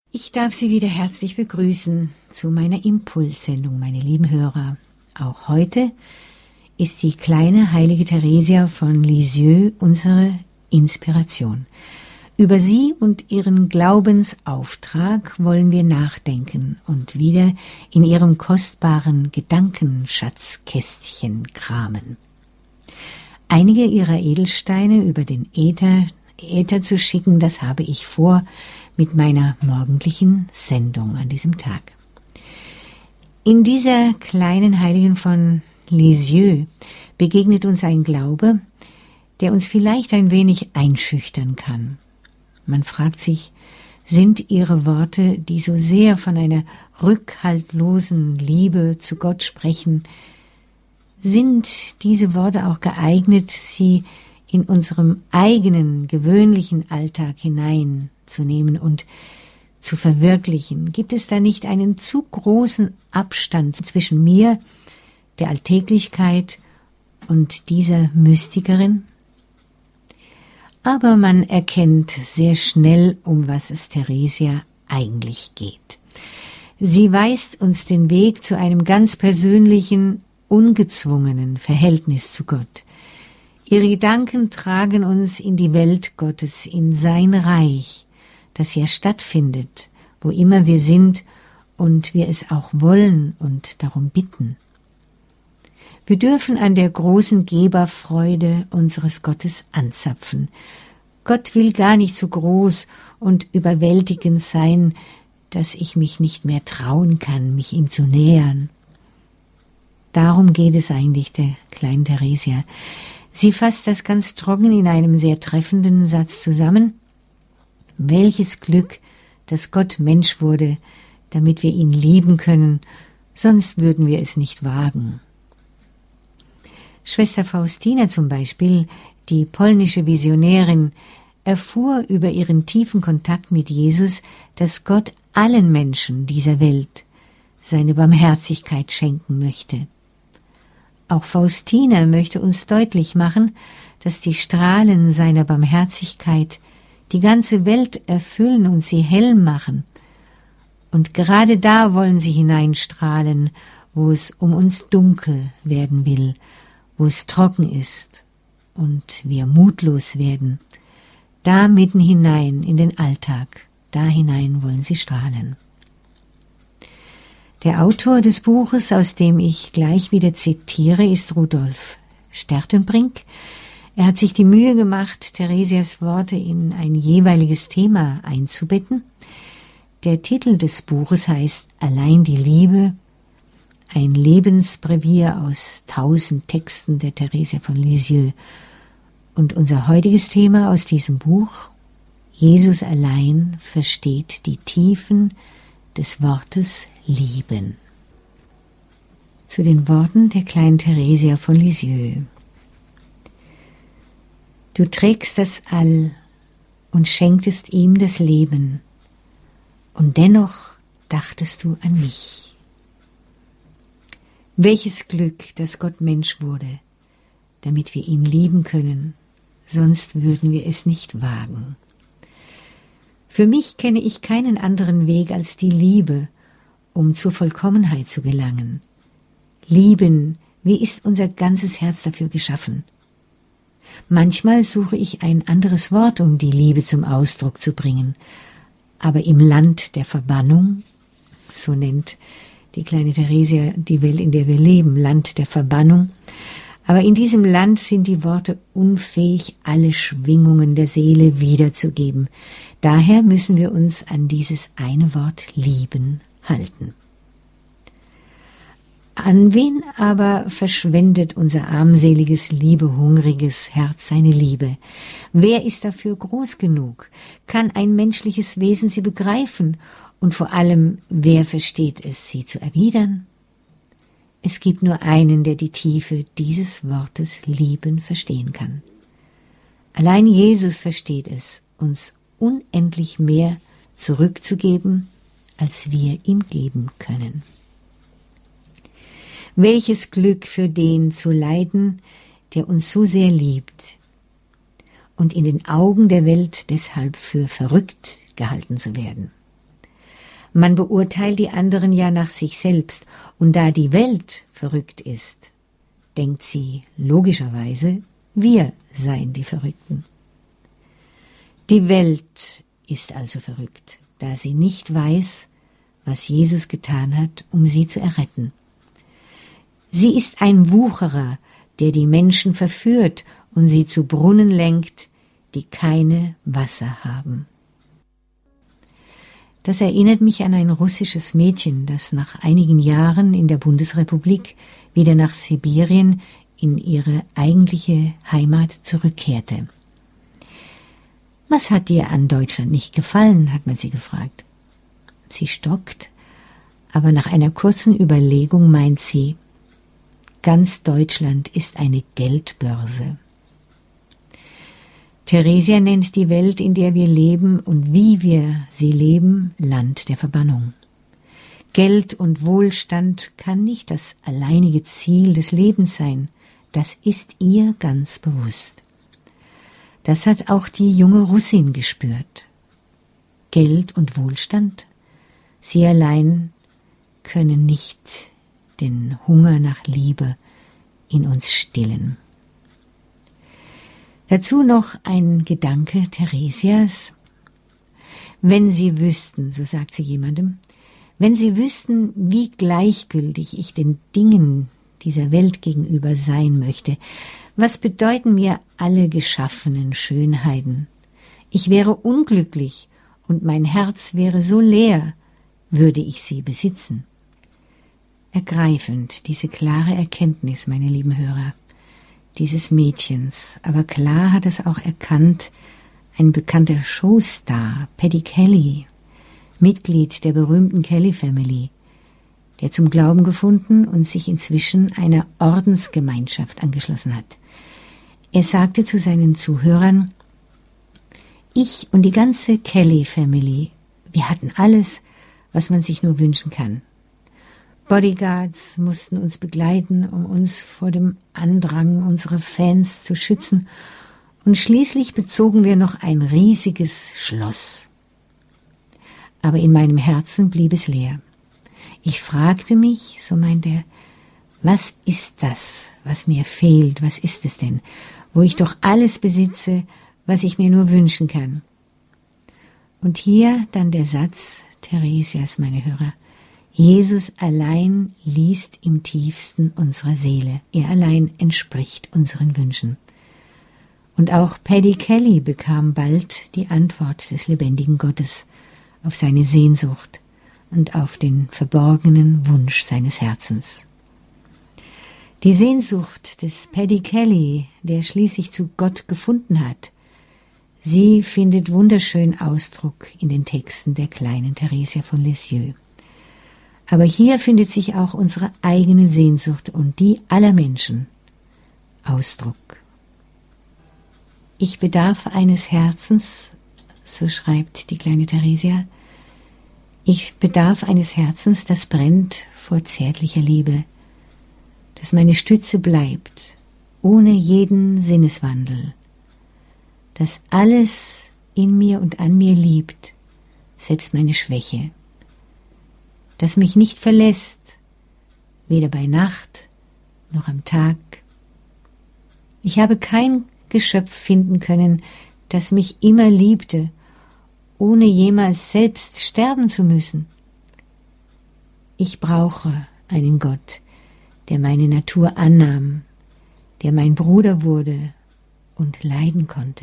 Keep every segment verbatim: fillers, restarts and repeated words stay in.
Ich darf Sie wieder herzlich begrüßen zu meiner Impulssendung, meine lieben Hörer. Auch heute ist die kleine heilige Theresia von Lisieux unsere Inspiration. Über sie und ihren Glaubensauftrag wollen wir nachdenken und wieder in ihrem kostbaren Gedankenschatzkästchen kramen. Einige ihrer Edelsteine über den Äther, Äther zu schicken, das habe ich vor mit meiner morgendlichen Sendung an diesem Tag. In dieser kleinen Heiligen von Lisieux begegnet uns ein Glaube, der uns vielleicht ein wenig einschüchtern kann. Man fragt sich, sind ihre Worte, die so sehr von einer rückhaltlosen Liebe zu Gott sprechen, sind diese Worte auch geeignet, sie in unserem eigenen, gewöhnlichen Alltag hineinzunehmen und zu verwirklichen? Gibt es da nicht einen zu großen Abstand zwischen mir, der Alltäglichkeit und dieser Mystikerin? Aber man erkennt sehr schnell, um was es Theresia eigentlich geht. Sie weist uns den Weg zu einem ganz persönlichen, ungezwungenen Verhältnis zu Gott. Ihre Gedanken tragen uns in die Welt Gottes, in sein Reich, das ja stattfindet, wo immer wir sind und wir es auch wollen und darum bitten. Wir dürfen an der großen Geberfreude unseres Gottes anzapfen. Gott will gar nicht so groß und überwältigend sein, dass ich mich nicht mehr trauen kann, mich ihm zu nähern. Darum geht es eigentlich der kleinen Theresia. Sie fasst das ganz trocken in einem sehr treffenden Satz zusammen. Welches Glück, dass Gott Mensch wurde, damit wir ihn lieben können, sonst würden wir es nicht wagen. Schwester Faustina zum Beispiel, die polnische Visionärin, erfuhr über ihren tiefen Kontakt mit Jesus, dass Gott allen Menschen dieser Welt seine Barmherzigkeit schenken möchte. Auch Faustina möchte uns deutlich machen, dass die Strahlen seiner Barmherzigkeit die ganze Welt erfüllen und sie hell machen. Und gerade da wollen sie hineinstrahlen, wo es um uns dunkel werden will, wo es trocken ist und wir mutlos werden. Da mitten hinein in den Alltag, da hinein wollen sie strahlen. Der Autor des Buches, aus dem ich gleich wieder zitiere, ist Rudolf Stertenbrink. Er hat sich die Mühe gemacht, Theresias Worte in ein jeweiliges Thema einzubetten. Der Titel des Buches heißt Allein die Liebe, ein Lebensbrevier aus tausend Texten der Theresia von Lisieux. Und unser heutiges Thema aus diesem Buch: Jesus allein versteht die Tiefen des Wortes lieben. Zu den Worten der kleinen Theresia von Lisieux. Du trägst das All und schenktest ihm das Leben, und dennoch dachtest du an mich. Welches Glück, dass Gott Mensch wurde, damit wir ihn lieben können, sonst würden wir es nicht wagen. Für mich kenne ich keinen anderen Weg als die Liebe, um zur Vollkommenheit zu gelangen. Lieben, wie ist unser ganzes Herz dafür geschaffen? Manchmal suche ich ein anderes Wort, um die Liebe zum Ausdruck zu bringen, aber im Land der Verbannung, so nennt die kleine Theresia die Welt, in der wir leben, Land der Verbannung, aber in diesem Land sind die Worte unfähig, alle Schwingungen der Seele wiederzugeben. Daher müssen wir uns an dieses eine Wort lieben halten. An wen aber verschwendet unser armseliges, liebehungriges Herz seine Liebe? Wer ist dafür groß genug? Kann ein menschliches Wesen sie begreifen? Und vor allem, wer versteht es, sie zu erwidern? Es gibt nur einen, der die Tiefe dieses Wortes lieben verstehen kann. Allein Jesus versteht es, uns unendlich mehr zurückzugeben, als wir ihm geben können. Welches Glück für den zu leiden, der uns so sehr liebt und in den Augen der Welt deshalb für verrückt gehalten zu werden. Man beurteilt die anderen ja nach sich selbst, und da die Welt verrückt ist, denkt sie logischerweise, wir seien die Verrückten. Die Welt ist also verrückt, da sie nicht weiß, was Jesus getan hat, um sie zu erretten. Sie ist ein Wucherer, der die Menschen verführt und sie zu Brunnen lenkt, die keine Wasser haben. Das erinnert mich an ein russisches Mädchen, das nach einigen Jahren in der Bundesrepublik wieder nach Sibirien in ihre eigentliche Heimat zurückkehrte. »Was hat dir an Deutschland nicht gefallen?« hat man sie gefragt. Sie stockt, aber nach einer kurzen Überlegung meint sie, ganz Deutschland ist eine Geldbörse. Theresia nennt die Welt, in der wir leben und wie wir sie leben, Land der Verbannung. Geld und Wohlstand kann nicht das alleinige Ziel des Lebens sein, das ist ihr ganz bewusst. Das hat auch die junge Russin gespürt. Geld und Wohlstand, sie allein können nicht den Hunger nach Liebe in uns stillen. Dazu noch ein Gedanke Theresias. Wenn Sie wüssten, so sagt sie jemandem, wenn Sie wüssten, wie gleichgültig ich den Dingen dieser Welt gegenüber sein möchte, was bedeuten mir alle geschaffenen Schönheiten? Ich wäre unglücklich und mein Herz wäre so leer, würde ich sie besitzen. Ergreifend, diese klare Erkenntnis, meine lieben Hörer, dieses Mädchens. Aber klar hat es auch erkannt ein bekannter Showstar, Paddy Kelly, Mitglied der berühmten Kelly Family, der zum Glauben gefunden und sich inzwischen einer Ordensgemeinschaft angeschlossen hat. Er sagte zu seinen Zuhörern, ich und die ganze Kelly Family, wir hatten alles, was man sich nur wünschen kann. Bodyguards mussten uns begleiten, um uns vor dem Andrang unserer Fans zu schützen, und schließlich bezogen wir noch ein riesiges Schloss. Aber in meinem Herzen blieb es leer. Ich fragte mich, so meint er, was ist das, was mir fehlt, was ist es denn, wo ich doch alles besitze, was ich mir nur wünschen kann. Und hier dann der Satz Theresias, meine Hörer, Jesus allein liest im tiefsten unserer Seele. Er allein entspricht unseren Wünschen. Und auch Paddy Kelly bekam bald die Antwort des lebendigen Gottes auf seine Sehnsucht und auf den verborgenen Wunsch seines Herzens. Die Sehnsucht des Paddy Kelly, der schließlich zu Gott gefunden hat, sie findet wunderschön Ausdruck in den Texten der kleinen Theresia von Lisieux. Aber hier findet sich auch unsere eigene Sehnsucht und die aller Menschen Ausdruck. Ich bedarf eines Herzens, so schreibt die kleine Theresia, ich bedarf eines Herzens, das brennt vor zärtlicher Liebe, das meine Stütze bleibt, ohne jeden Sinneswandel, das alles in mir und an mir liebt, selbst meine Schwäche, das mich nicht verlässt, weder bei Nacht noch am Tag. Ich habe kein Geschöpf finden können, das mich immer liebte, ohne jemals selbst sterben zu müssen. Ich brauche einen Gott, der meine Natur annahm, der mein Bruder wurde und leiden konnte.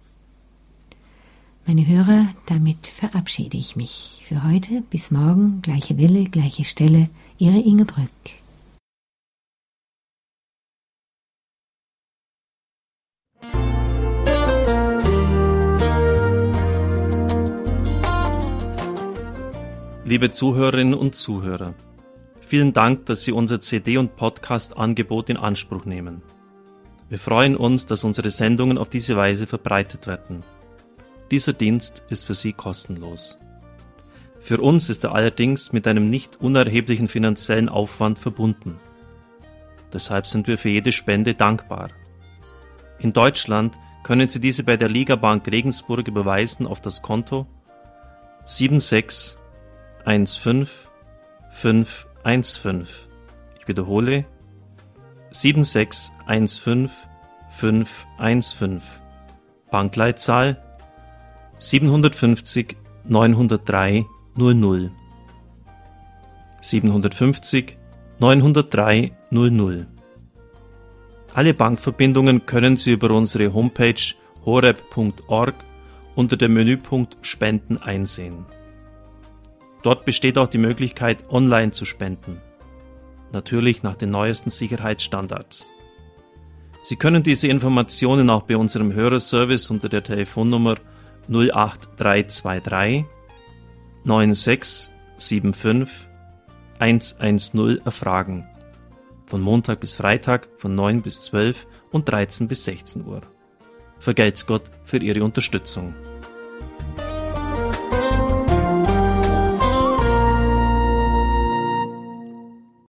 Meine Hörer, damit verabschiede ich mich für heute. Bis morgen, gleiche Welle, gleiche Stelle. Ihre Inge Brück. Liebe Zuhörerinnen und Zuhörer, vielen Dank, dass Sie unser C D- und Podcast-Angebot in Anspruch nehmen. Wir freuen uns, dass unsere Sendungen auf diese Weise verbreitet werden. Dieser Dienst ist für Sie kostenlos. Für uns ist er allerdings mit einem nicht unerheblichen finanziellen Aufwand verbunden. Deshalb sind wir für jede Spende dankbar. In Deutschland können Sie diese bei der Liga Bank Regensburg überweisen auf das Konto sieben sechs eins fünf fünf eins fünf. Ich wiederhole sieben sechs eins fünf fünf eins fünf. Bankleitzahl siebenhundertfünfzig neunhundertdrei null null. siebenhundertfünfzig neunhundertdrei null null. Alle Bankverbindungen können Sie über unsere Homepage horeb punkt org unter dem Menüpunkt Spenden einsehen. Dort besteht auch die Möglichkeit, online zu spenden. Natürlich nach den neuesten Sicherheitsstandards. Sie können diese Informationen auch bei unserem Hörerservice unter der Telefonnummer null acht drei zwei drei neun sechs sieben fünf eins eins null erfragen. Von Montag bis Freitag von neun bis zwölf und dreizehn bis sechzehn Uhr. Vergelt's Gott für Ihre Unterstützung.